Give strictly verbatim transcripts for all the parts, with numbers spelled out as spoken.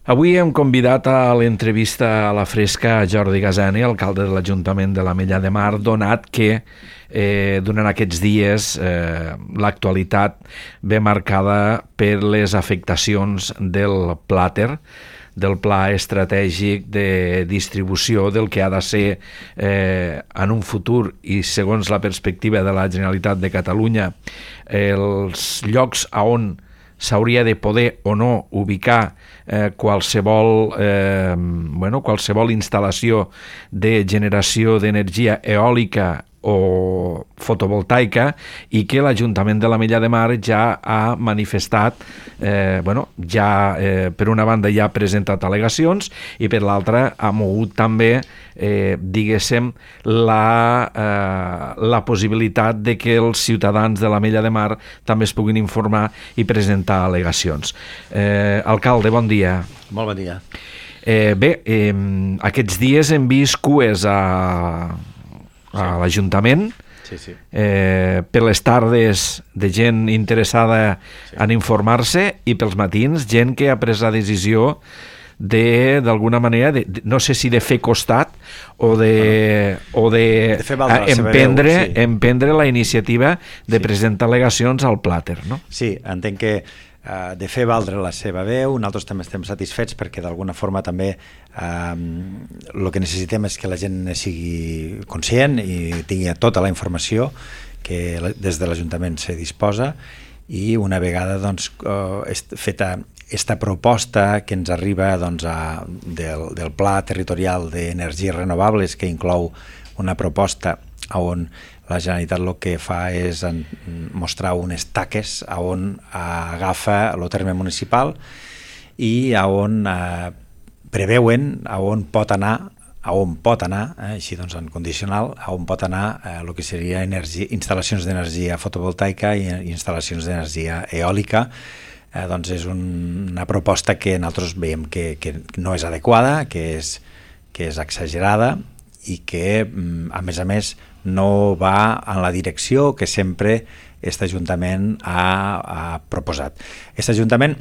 Avui hem convidat a l'entrevista a la fresca a Jordi Gazani, alcalde de l'Ajuntament de l'Ametlla de Mar, donat que eh, durant aquests dies eh, l'actualitat ve marcada per les afectacions del plàter, del pla estratègic de distribució del que ha de ser eh, en un futur i segons la perspectiva de la Generalitat de Catalunya els llocs a on s'hauria de poder o no ubicar eh, qualsevol, eh, bueno, qualsevol instal·lació de generació d'energia eòlica o fotovoltaica i que l'Ajuntament de l'Ametlla de Mar ja ha manifestat, eh, bueno, ja eh, per una banda ja ha presentat al·legacions i per l'altra ha mogut també, eh, diguéssim, la, eh, la possibilitat de que els ciutadans de l'Ametlla de Mar també es puguin informar i presentar al·legacions. Eh, alcalde, bon dia. Molt bon dia. Eh, bé, eh, aquests dies hem vist cues a... a l'Ajuntament, sí, sí. Eh, per les tardes de gent interessada sí. en informar-se i pels matins gent que ha pres la decisió de, d'alguna manera, de, de, no sé si de fer costat o de, bueno, o de, de fer valdre la emprendre, seva veu, sí. emprendre la iniciativa de sí. presentar al·legacions al plàter, no? Sí, entenc que Uh, de fer valdre la seva veu, nosaltres també estem satisfets perquè d'alguna forma també el uh, que necessitem és que la gent sigui conscient i tingui tota la informació que la, des de l'Ajuntament se disposa i una vegada doncs, uh, feta esta proposta que ens arriba doncs, a, del, del Pla Territorial d'Energies Renovables que inclou una proposta on la Generalitat el que fa és mostrar unes taques on agafa el terme municipal i on eh, preveuen a on pot anar, a on pot anar, eh, així doncs en condicional, a on pot anar eh, el que seria energia, instal·lacions d'energia fotovoltaica i instal·lacions d'energia eòlica. Eh, doncs és un, una proposta que nosaltres veiem que, que no és adequada, que és, que és exagerada i que, a més a més, no va en la direcció que sempre aquest Ajuntament ha, ha proposat. Aquest Ajuntament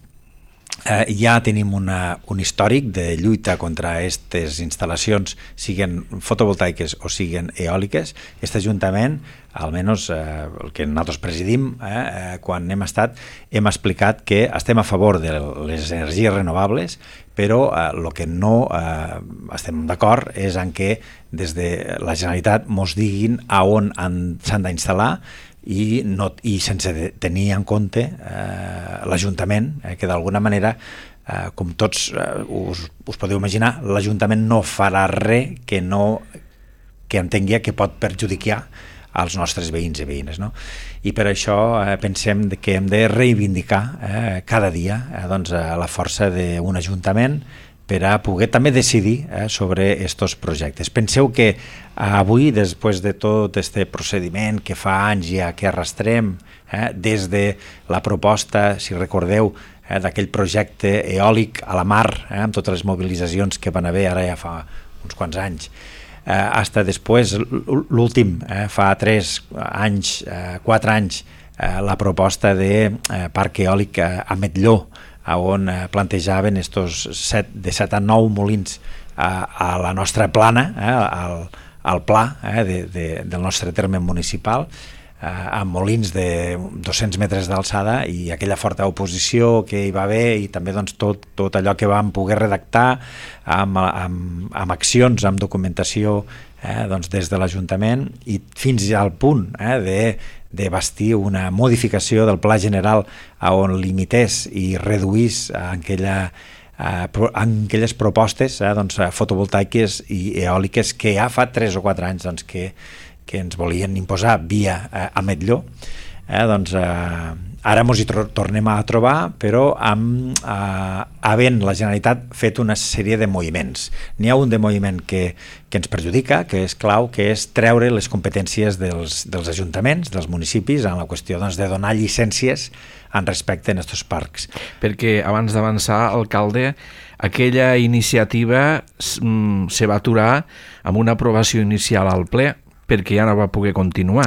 eh, ja tenim una, un històric de lluita contra aquestes instal·lacions, siguin fotovoltaiques o siguin eòliques. Aquest Ajuntament, almenys eh, el que nosaltres presidim, eh, eh, quan hem estat, hem explicat que estem a favor de les energies renovables, però el eh, que no eh, estem d'acord és en què des de la Generalitat mos diguin a on s'han d'instal·lar i, no, i sense tenir en compte eh, l'Ajuntament, eh, que d'alguna manera, eh, com tots eh, us, us podeu imaginar, l'Ajuntament no farà res que, no, que entengui que pot perjudicar als nostres veïns i veïnes, no? I per això eh, pensem que hem de reivindicar eh, cada dia eh, doncs, eh, la força d'un ajuntament per a poder també decidir eh, sobre aquests projectes. Penseu que eh, avui, després de tot aquest procediment que fa anys ja que arrastrem, eh, des de la proposta, si recordeu, eh, d'aquell projecte eòlic a la mar, eh, amb totes les mobilitzacions que van haver ara ja fa uns quants anys, Eh, hasta després, l'últim, eh, fa tres anys, eh, quatre anys, eh, la proposta de eh, parc eòlic eh, a Metlló, on eh, plantejaven estos set, de set a nou molins eh, a la nostra plana, eh, al, al pla eh, de, de, del nostre terme municipal, eh, amb molins de dos-cents metres d'alçada i aquella forta oposició que hi va haver i també doncs, tot, tot allò que vam poder redactar amb, amb, amb accions, amb documentació eh, doncs, des de l'Ajuntament i fins al punt eh, de, de bastir una modificació del Pla General on limités i reduís aquella Uh, en aquelles propostes eh, doncs, fotovoltaiques i eòliques que ja fa tres o quatre anys doncs, que, que ens volien imposar via eh, a Metlló. Eh, doncs, eh, ara ens hi tornem a trobar, però amb, eh, havent la Generalitat fet una sèrie de moviments. N'hi ha un de moviment que, que ens perjudica, que és clau, que és treure les competències dels, dels ajuntaments, dels municipis, en la qüestió doncs, de donar llicències en respecte a aquests parcs. Perquè abans d'avançar, alcalde, aquella iniciativa mm, se va aturar amb una aprovació inicial al ple perquè ja no va poder continuar.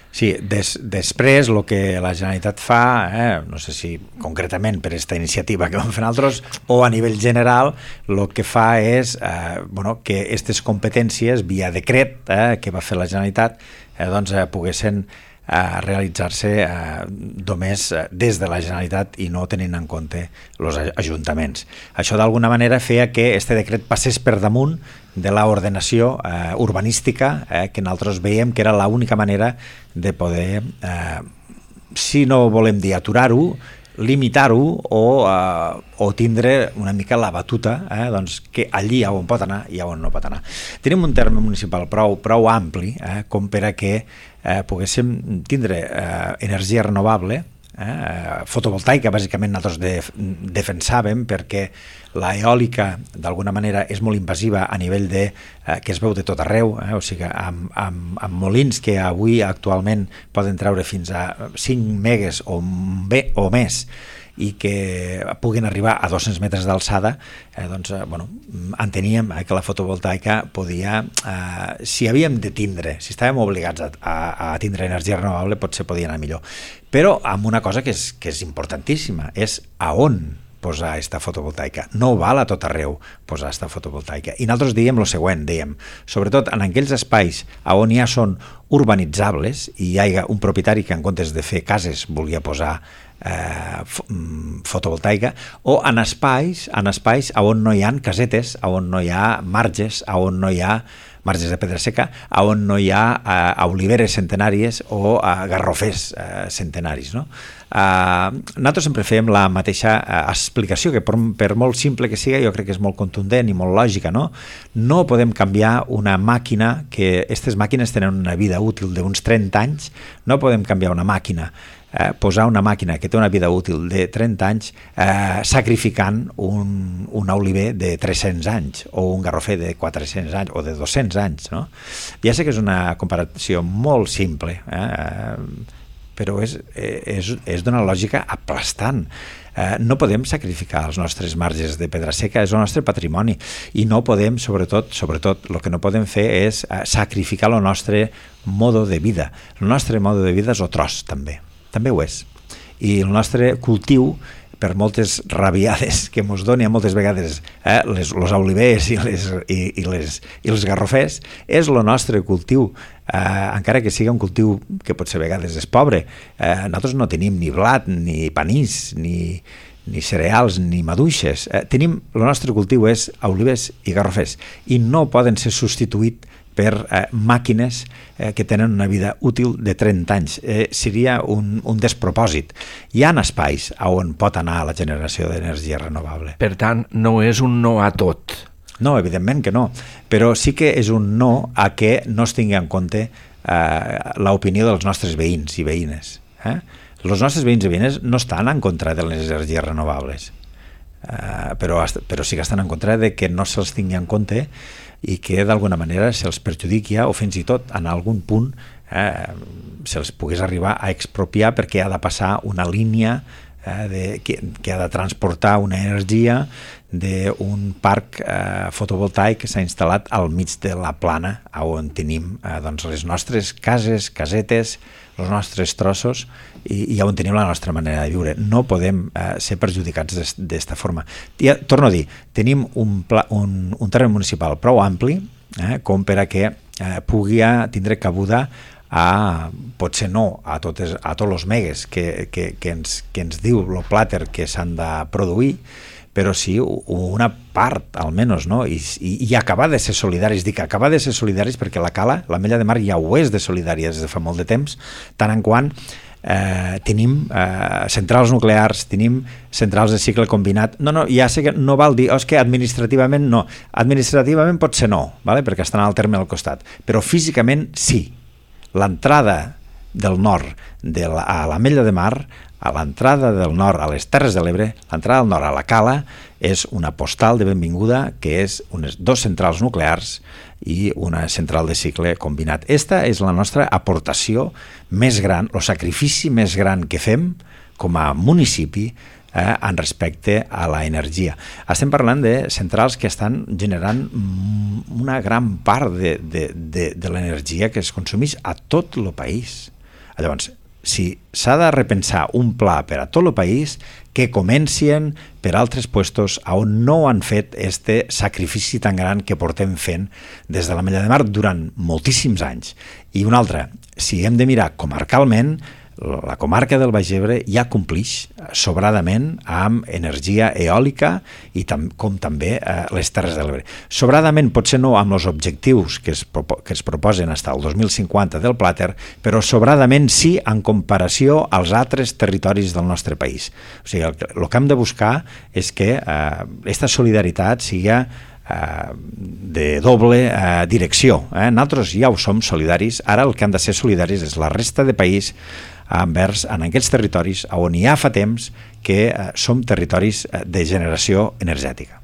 Sí, des, després el que la Generalitat fa, eh, no sé si concretament per aquesta iniciativa que vam fer altres o a nivell general, el que fa és eh, bueno, que aquestes competències via decret eh, que va fer la Generalitat eh, doncs, eh, poguessin a realitzar-se eh, només des de la Generalitat i no tenint en compte els ajuntaments. Això d'alguna manera feia que este decret passés per damunt de l'ordenació eh, urbanística eh, que nosaltres veiem que era l'única manera de poder, eh, si no volem dir aturar-ho, limitar-ho o, eh, o tindre una mica la batuta eh, doncs, que allí on pot anar i on no pot anar. Tenim un terme municipal prou, prou ampli eh, com per a que eh, poguéssim tindre eh, energia renovable, eh, fotovoltaica, bàsicament nosaltres de, defensàvem perquè la eòlica d'alguna manera és molt invasiva a nivell de, eh, que es veu de tot arreu, eh, o sigui, amb, amb, amb molins que avui actualment poden treure fins a cinc megues o, bé, o més i que puguin arribar a dos-cents metres d'alçada, eh, doncs, eh, bueno, enteníem eh, que la fotovoltaica podia, eh, si havíem de tindre, si estàvem obligats a, a, a tindre energia renovable, potser podia anar millor. Però amb una cosa que és, que és importantíssima, és a on posar aquesta fotovoltaica. No val a tot arreu posar aquesta fotovoltaica. I nosaltres dèiem el següent, dèiem, sobretot en aquells espais on ja són urbanitzables i hi ha un propietari que en comptes de fer cases volia posar eh, fotovoltaica, o en espais, en espais on no hi ha casetes, on no hi ha marges, on no hi ha marges de pedra seca, on no hi ha eh, oliveres centenàries o eh, garrofers eh, centenaris, no? Uh, nosaltres sempre fèiem la mateixa uh, explicació, que per, per molt simple que sigui, jo crec que és molt contundent i molt lògica, no? No podem canviar una màquina, que aquestes màquines tenen una vida útil d'uns trenta anys, no podem canviar una màquina, eh, posar una màquina que té una vida útil de trenta anys eh, sacrificant un, un oliver de tres-cents anys o un garrofer de quatre-cents anys o de dos-cents anys, no? Ja sé que és una comparació molt simple, eh? però és, és, és d'una lògica aplastant. Eh, no podem sacrificar els nostres marges de pedra seca, és el nostre patrimoni, i no podem, sobretot, sobretot el que no podem fer és eh, sacrificar el nostre modo de vida. El nostre modo de vida és otros, també. També ho és. I el nostre cultiu, per moltes rabiades que ens doni a moltes vegades eh, les, els olivers i les, i, i, les, i els garrofers, és el nostre cultiu, eh, encara que sigui un cultiu que potser a vegades és pobre. Eh, nosaltres no tenim ni blat, ni panís, ni, ni cereals, ni maduixes. Eh, tenim, el nostre cultiu és olivers i garrofers, i no poden ser substituïts per eh, màquines eh, que tenen una vida útil de trenta anys. Eh, seria un, un despropòsit. Hi ha espais on pot anar la generació d'energia renovable. Per tant, no és un no a tot. No, evidentment que no, però sí que és un no a que no es tingui en compte eh, l'opinió dels nostres veïns i veïnes. Eh? Els nostres veïns i veïnes no estan en contra de les energies renovables, eh, però, però sí que estan en contra de que no se'ls tingui en compte i que d'alguna manera se'ls perjudiqui o fins i tot en algun punt eh, se'ls pogués arribar a expropiar perquè ha de passar una línia eh, de, que, que ha de transportar una energia d'un parc eh, fotovoltaic que s'ha instal·lat al mig de la plana on tenim eh, doncs les nostres cases, casetes, els nostres trossos i, i on tenim la nostra manera de viure. No podem eh, ser perjudicats d'esta forma. Ja, torno a dir, tenim un, pla, un, un terreny municipal prou ampli eh, com per a que eh, pugui tindre cabuda a, potser no a, totes, a tots els megues que, que, que, ens, que ens diu el plàter que s'han de produir, però sí una part, almenys, no? I, i, i acabar de ser solidaris. Dic acabar de ser solidaris perquè la Cala, l'Ametlla de Mar, ja ho és de solidària des de fa molt de temps, tant en quant eh, tenim eh, centrals nuclears, tenim centrals de cicle combinat. No, no, ja sé que no val dir, oh, és que administrativament no. Administrativament potser no, vale? Perquè estan al terme al costat, però físicament sí. L'entrada del nord de la, a l'Ametlla de Mar, a l'entrada del nord a les Terres de l'Ebre, l'entrada del nord a la Cala és una postal de benvinguda que és unes dos centrals nuclears i una central de cicle combinat. Esta és la nostra aportació més gran, el sacrifici més gran que fem com a municipi eh, en respecte a la energia. Estem parlant de centrals que estan generant una gran part de, de, de, de l'energia que es consumeix a tot el país. Llavors, si s'ha de repensar un pla per a tot el país, que comencien per altres puestos on no han fet este sacrifici tan gran que portem fent des de l'Ametlla de Mar durant moltíssims anys. I una altra, si hem de mirar comarcalment, la comarca del Baix Ebre ja complix sobradament amb energia eòlica i tam com també eh, les Terres de l'Ebre. Sobradament potser no amb els objectius que es, que es proposen fins al dos mil cinquanta del Plater, però sobradament sí en comparació als altres territoris del nostre país. O sigui, el, el que hem de buscar és que aquesta eh, solidaritat sigui Uh, de doble uh, direcció. Eh? Nosaltres ja ho som solidaris, ara el que han de ser solidaris és la resta de país envers en aquests territoris on ja fa temps que uh, som territoris de generació energètica.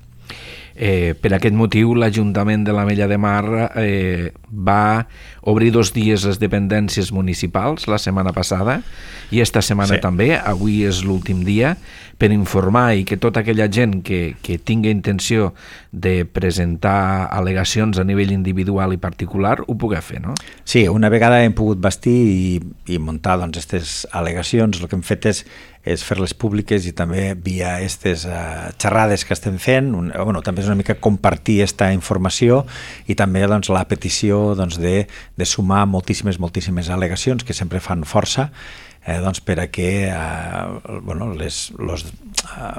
Eh, per aquest motiu, l'Ajuntament de l'Ametlla de Mar eh, va obrir dos dies les dependències municipals la setmana passada i esta setmana sí. també, avui és l'últim dia, per informar i que tota aquella gent que, que tingui intenció de presentar al·legacions a nivell individual i particular ho pugui fer, no? Sí, una vegada hem pogut bastir i, i muntar doncs, aquestes al·legacions, el que hem fet és és fer-les públiques i també via aquestes uh, xerrades que estem fent, un, bueno, també és una mica compartir aquesta informació i també doncs, la petició doncs, de, de sumar moltíssimes, moltíssimes al·legacions que sempre fan força eh, doncs, per a que uh, bueno, les, los, uh,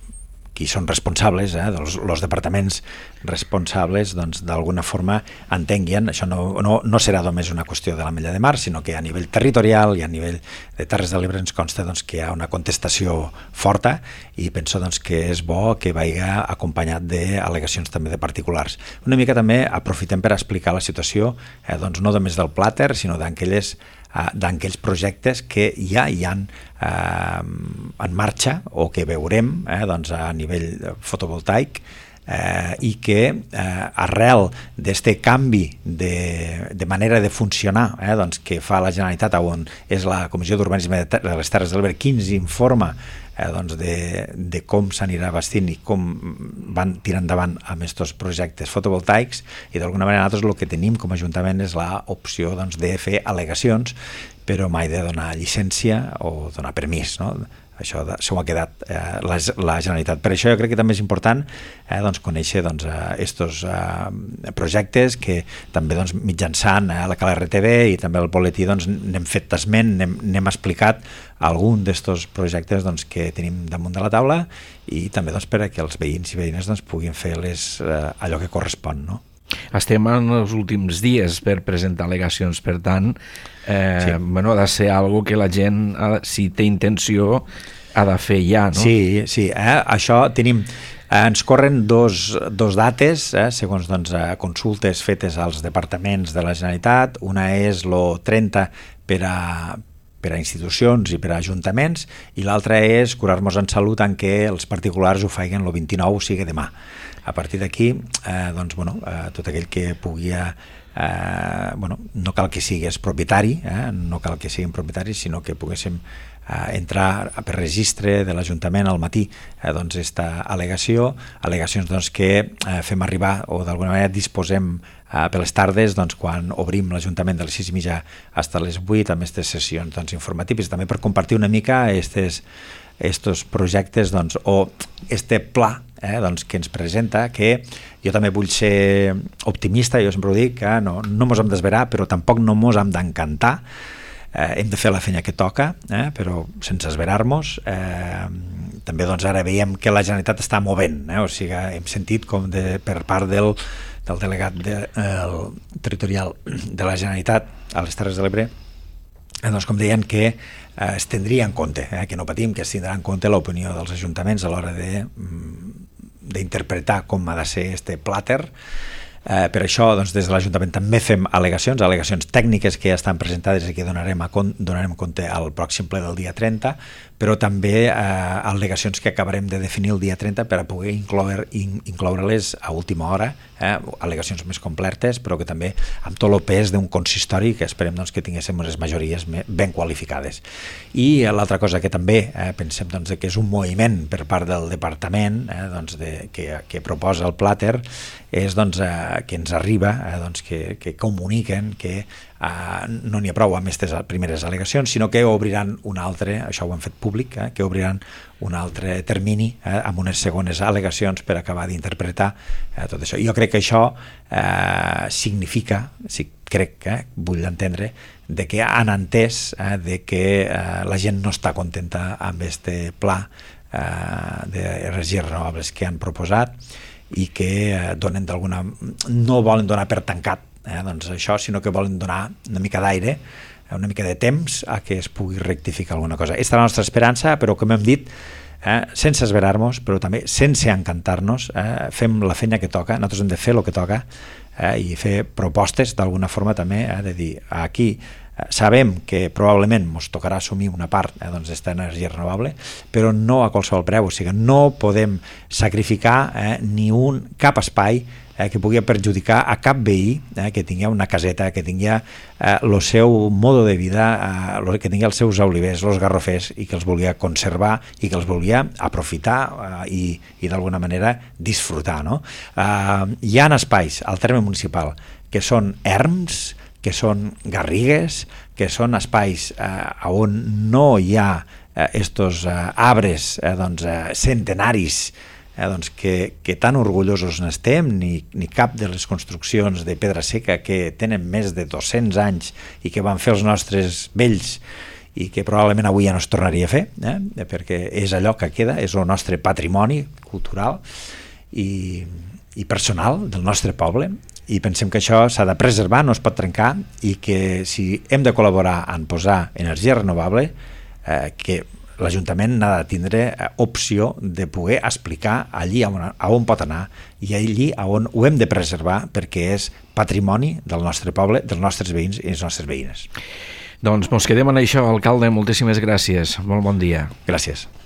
qui són responsables, eh, dels los departaments responsables, doncs, d'alguna forma entenguin, això no, no, no serà només una qüestió de l'Ametlla de Mar, sinó que a nivell territorial i a nivell de Terres de l'Ebre ens consta doncs, que hi ha una contestació forta i penso doncs, que és bo que vagi acompanyat d'al·legacions també de particulars. Una mica també aprofitem per explicar la situació eh, doncs, no només del Plater, sinó d'aquelles d'aquells projectes que ja hi ha eh, en marxa o que veurem eh, doncs a nivell fotovoltaic eh, i que eh, arrel d'este canvi de, de manera de funcionar eh, doncs, que fa la Generalitat, on és la Comissió d'Urbanisme de les Terres de l'Ebre qui ens informa eh, doncs de, de com s'anirà vestint i com van tirar endavant amb aquests projectes fotovoltaics, i d'alguna manera nosaltres el que tenim com a Ajuntament és l'opció doncs, de fer al·legacions, però mai de donar llicència o donar permís, no? Això s'ho ha quedat eh, la, la Generalitat. Per això jo crec que també és important eh, doncs, conèixer doncs, estos eh, projectes que també doncs, mitjançant eh, la Cal R T V i també el boletí doncs, n'hem fet esment, n'hem explicat algun d'estos projectes doncs, que tenim damunt de la taula i també doncs, per a que els veïns i veïnes doncs, puguin fer les, eh, allò que correspon, no? Estem en els últims dies per presentar al·legacions, per tant, eh, sí. bueno, ha de ser algo que la gent, si té intenció, ha de fer ja, no? Sí, sí, eh? Això tenim... Eh, ens corren dos, dos dates, eh, segons doncs, eh, consultes fetes als departaments de la Generalitat. Una és el trenta per a, per a institucions i per a ajuntaments, i l'altra és Curar-nos en Salut, en què els particulars ho feien el vint-i-nou, o sigui demà. A partir d'aquí, eh, doncs, bueno, eh, tot aquell que pugui... Eh, bueno, no cal que siguis propietari, eh, no cal que siguin propietaris, sinó que poguéssim eh, entrar per registre de l'Ajuntament al matí eh, doncs esta al·legació, al·legacions doncs, que eh, fem arribar o d'alguna manera disposem eh, per les tardes doncs, quan obrim l'Ajuntament de les sis i mitja fins a les vuit amb aquestes sessions doncs, informatives, també per compartir una mica estes estos projectes doncs, o este pla eh, doncs, que ens presenta, que jo també vull ser optimista, jo sempre ho dic, que no, no mos hem d'esverar, però tampoc no mos hem d'encantar, eh, hem de fer la feina que toca, eh, però sense esverar-nos. Eh, també doncs, ara veiem que la Generalitat està movent, eh, o sigui, hem sentit com de, per part del, del delegat de, el, territorial de la Generalitat a les Terres de l'Ebre, eh, doncs, com deien que eh, es tindria en compte, eh, que no patim, que es tindrà en compte l'opinió dels ajuntaments a l'hora de d'interpretar com ha de ser este Plater. Eh, per això, doncs, des de l'Ajuntament també fem al·legacions, al·legacions tècniques que ja estan presentades i que donarem, a con donarem compte al pròxim ple del dia trenta, però també eh, al·legacions que acabarem de definir el dia trenta per a poder incloure, in, incloure-les a última hora, eh, al·legacions més completes, però que també amb tot el pes d'un consistori que esperem doncs, que tinguéssim unes majories ben qualificades. I l'altra cosa que també eh, pensem doncs, que és un moviment per part del departament eh, doncs, de, que, que proposa el Plater, és doncs, eh, que ens arriba, eh, doncs, que, que comuniquen que Uh, no n'hi ha prou amb aquestes primeres al·legacions, sinó que obriran un altre, això ho han fet públic, eh, que obriran un altre termini eh, amb unes segones al·legacions per acabar d'interpretar eh, tot això. Jo crec que això eh, significa, sí, crec, eh, vull entendre, de que han entès eh, de que eh, la gent no està contenta amb este pla eh, d'energies renovables que han proposat i que eh, donen d'alguna... no volen donar per tancat Eh, doncs això, sinó que volen donar una mica d'aire, una mica de temps a que es pugui rectificar alguna cosa. Aquesta és la nostra esperança, però com hem dit, eh, sense esverar-nos, però també sense encantar-nos, eh, fem la feina que toca, nosaltres hem de fer el que toca eh, i fer propostes d'alguna forma també, eh, de dir, aquí eh, sabem que probablement ens tocarà assumir una part eh, doncs, d'esta energia renovable, però no a qualsevol preu, o sigui, no podem sacrificar eh, ni un, cap espai Eh, que pugui perjudicar a cap veí eh, que tingui una caseta, que tingui el eh, seu modo de vida, eh, que tingui els seus olivers, els garrofers, i que els volia conservar i que els volia aprofitar eh, i, i d'alguna manera disfrutar. No? Eh, hi ha espais al terme municipal que són erms, que són garrigues, que són espais eh, on no hi ha eh, estos eh, arbres eh, doncs, eh, centenaris Eh, doncs que, que tan orgullosos n'estem, ni, ni cap de les construccions de pedra seca que tenen més de dos-cents anys i que van fer els nostres vells i que probablement avui ja no es tornaria a fer, eh? perquè és allò que queda, és el nostre patrimoni cultural i, i personal del nostre poble, i pensem que això s'ha de preservar, no es pot trencar, i que si hem de col·laborar en posar energia renovable, eh, que l'Ajuntament n'ha de tindre opció de poder explicar allí on, on pot anar i allí on ho hem de preservar, perquè és patrimoni del nostre poble, dels nostres veïns i les nostres veïnes. Doncs mos quedem en això, alcalde, moltíssimes gràcies. Molt bon dia. Gràcies.